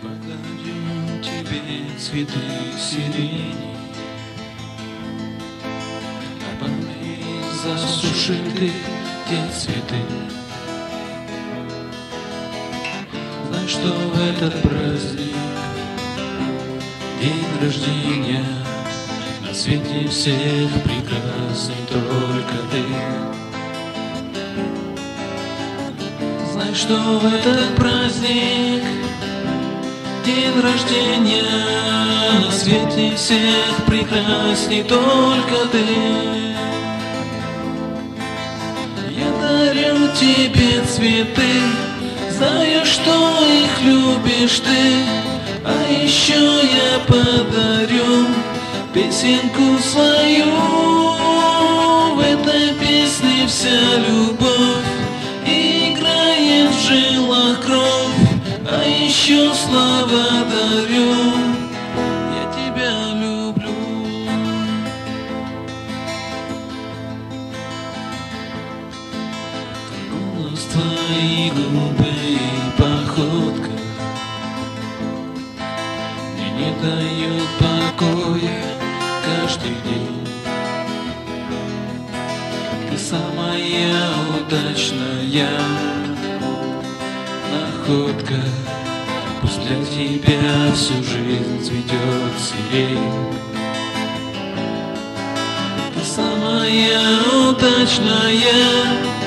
Покладем тебе цветы сирени, а помни, засуши ты те цветы. Знай, что в этот праздник, день рождения, на свете всех прекрасней только ты. Знай, что в этот праздник, день рождения, на свете всех прекрасней только ты. Я дарю тебе цветы, знаю, что их любишь ты, а еще я подарю песенку свою. В этой песне вся любовь, играет в жилах кровь, а еще слова дарю. Я тебя люблю. Голос, твои губы и походка мне не дают покоя каждый день. Ты самая удачная находка, пусть для тебя всю жизнь цветет сирень. Ты самая удачная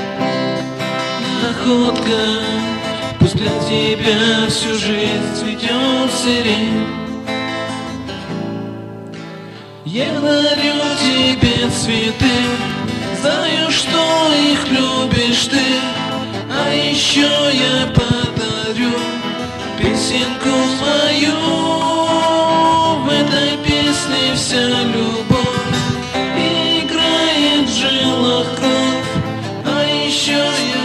находка, пусть для тебя всю жизнь цветет сирень. Я дарю тебе цветы, знаю, что их любишь ты, а еще я подарю песенку мою. В этой песне вся любовь, играет в жилах кровь, а еще я